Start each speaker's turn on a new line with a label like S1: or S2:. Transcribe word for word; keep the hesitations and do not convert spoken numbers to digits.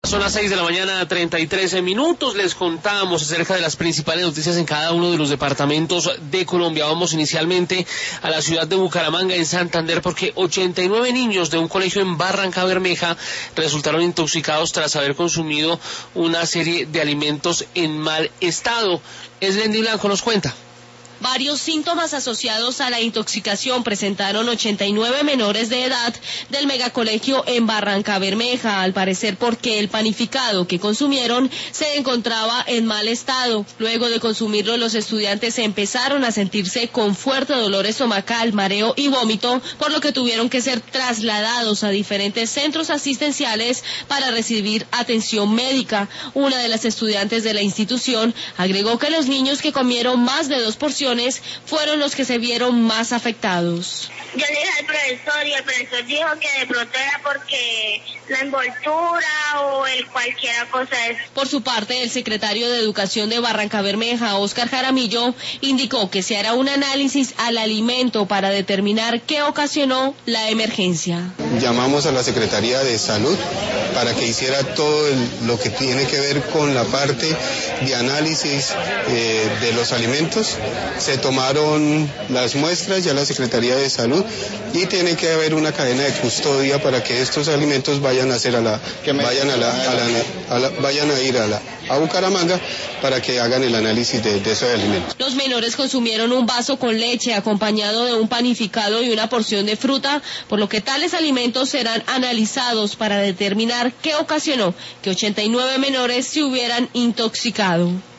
S1: Son las seis de la mañana, treinta y tres minutos. Les contamos acerca de las principales noticias en cada uno de los departamentos de Colombia. Vamos inicialmente a la ciudad de Bucaramanga, en Santander, porque ochenta y nueve niños de un colegio en Barrancabermeja resultaron intoxicados tras haber consumido una serie de alimentos en mal estado. Eslendi Blanco nos cuenta.
S2: Varios síntomas asociados a la intoxicación presentaron ochenta y nueve menores de edad del megacolegio en Barrancabermeja, al parecer porque el panificado que consumieron se encontraba en mal estado. Luego de consumirlo, los estudiantes empezaron a sentirse con fuerte dolor estomacal, mareo y vómito, por lo que tuvieron que ser trasladados a diferentes centros asistenciales para recibir atención médica. Una de las estudiantes de la institución agregó que los niños que comieron más de dos porciones fueron los que se vieron más afectados.
S3: Yo le dije al profesor y el profesor dijo que de pronto era porque la envoltura o el cualquier cosa es.
S2: Por su parte, el secretario de Educación de Barrancabermeja, Óscar Jaramillo, indicó que se hará un análisis al alimento para determinar qué ocasionó la emergencia.
S4: Llamamos a la Secretaría de Salud para que hiciera todo el, lo que tiene que ver con la parte de análisis eh, de los alimentos. Se tomaron las muestras ya la Secretaría de Salud y tiene que haber una cadena de custodia para que estos alimentos vayan a hacer a la vayan a la, a la, a la vayan a ir a la a Bucaramanga para que hagan el análisis de, de esos alimentos.
S2: Los menores consumieron un vaso con leche acompañado de un panificado y una porción de fruta, por lo que tales alimentos serán analizados para determinar qué ocasionó que ochenta y nueve menores se hubieran intoxicado.